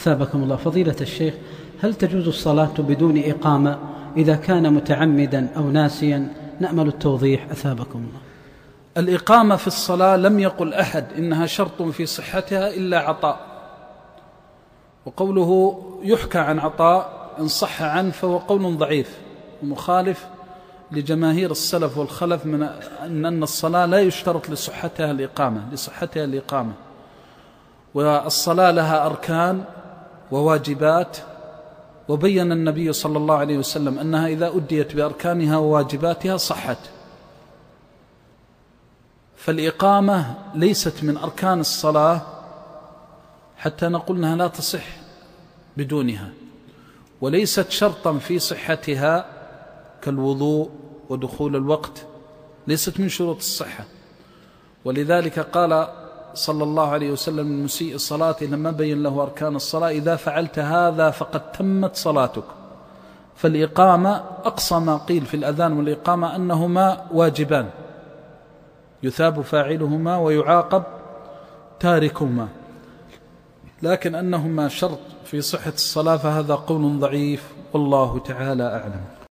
ثابكم الله. فضيلة الشيخ، هل تجوز الصلاة بدون إقامة إذا كان متعمدا أو ناسيا؟ نأمل التوضيح أثابكم الله. الإقامة في الصلاة لم يقل أحد إنها شرط في صحتها إلا عطاء، وقوله يحكى عن عطاء إن صح عنه فهو قول ضعيف ومخالف لجماهير السلف والخلف من أن الصلاة لا يشترط لصحتها الإقامة، والصلاة لها أركان وواجبات، وبين النبي صلى الله عليه وسلم أنها إذا أديت بأركانها وواجباتها صحت. فالإقامة ليست من أركان الصلاة حتى نقول أنها لا تصح بدونها، وليست شرطا في صحتها كالوضوء ودخول الوقت، ليست من شروط الصحة. ولذلك قال صلى الله عليه وسلم المسيء الصلاة لما بين له أركان الصلاة: إذا فعلت هذا فقد تمت صلاتك. فالإقامة أقصى ما قيل في الأذان والإقامة أنهما واجبان يثاب فاعلهما ويعاقب تاركهما، لكن أنهما شرط في صحة الصلاة فهذا قول ضعيف، والله تعالى أعلم.